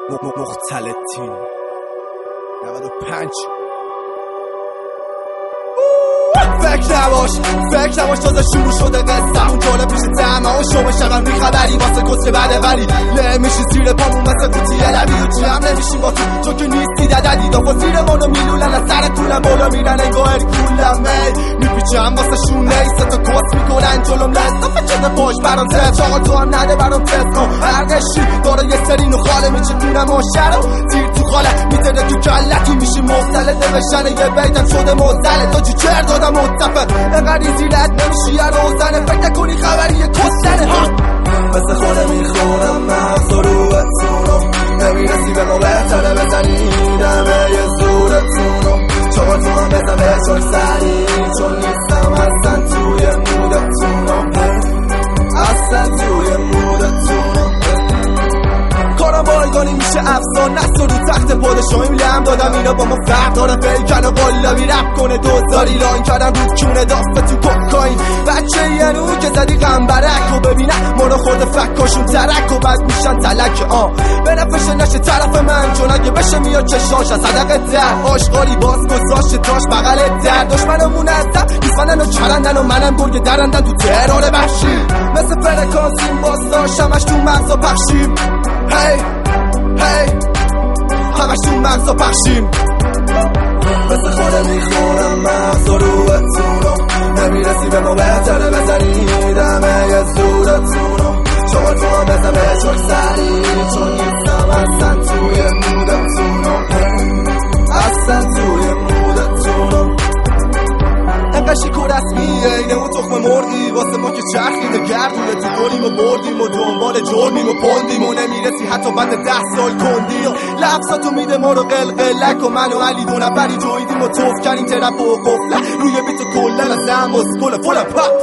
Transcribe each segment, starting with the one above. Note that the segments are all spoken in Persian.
مختلطین 95 فکر نباش تازه شروع شده قصه اون جاله پیش تمه و شما شبم بی خبری واسه کسه بده ولی له میشی زیر پامون مثل قوطیه لبی و جمع نمیشیم با تو که نیستی ددی دافا زیر منو میلولن از سر طولم بالا میرن انگاه کولم میپیچم واسه شونه ای ستا کس میکنن جلوم لستافه چده باش برام تفت آقا تو هم نده برام تفت کن هرقشی داره یه سرینو خاله میچتونم آشر و تیر تو خاله میتره تو کلتی میشی مختلط نوشتن یه بیتم شده مزدله تا چی چر دادم متفق اقدی زیرت نمیشی یه روزنه فکر نکنی خبری یه کستنه مثل خونه میخونم مغز و روحتونو نمیرسی به ما بهتره بزنی دمه یه زورتونو چون تو هم بزن به چون سری چون نیستم اصلا توی مودتونو اصلا توی مودتونو کارم بایگانی میشه افسان نست و رو تخت پادشاهیم لم دادم اینا با ما فرق داره پیکن و قلابی رپ کنه دوزاری لاین کردم رو کونه دافته تو کوکاین بچه یه نو که زدی غمبرک و ببینم ما رو خورده فکاشون ترک و بعد میشن تلک به نفشه نشه طرف من چون اگه بشه میاد چشاش از صدقه در آشغالی باز گذاشت تاش بغل در دشمنمون هستم میفنن و چرندن و منم گرگ درندن تو ترور بخشی مثل فرکانسیم باز داشتمش تو مغزا پخشیم هی همش تو مغزا پخشیم مثل خونه میخورم مغز و روحتونو نمیرسی به ما بهتره بزنی دمه یه زورتونو شما تو هم بزن به چک سری چون نیستم اصلا توی مودتونو اصلا توی مودتونو انقشی که رسمیه اینه اون تخم مرغی واسه ما که چرخیده گردونه تو گلیم و بردیم و دنبال جرمیم و پندیم و نمیرسی حتی بعد 10 سال کندی و لفظاتو میده ما رو قلقلک و من و علی دو نفری جویدیم و توف کردیم ترپ و قفله روی بیتو کلن از هم و سکل فل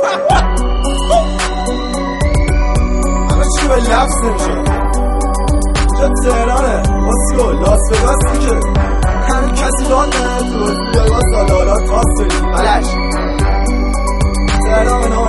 همه چی به لفظ نمیشه جا تهرانه باسکو لاس وگاس که همین کسی رانه تو روز بیای با سالارات خواست بریم بلش تهران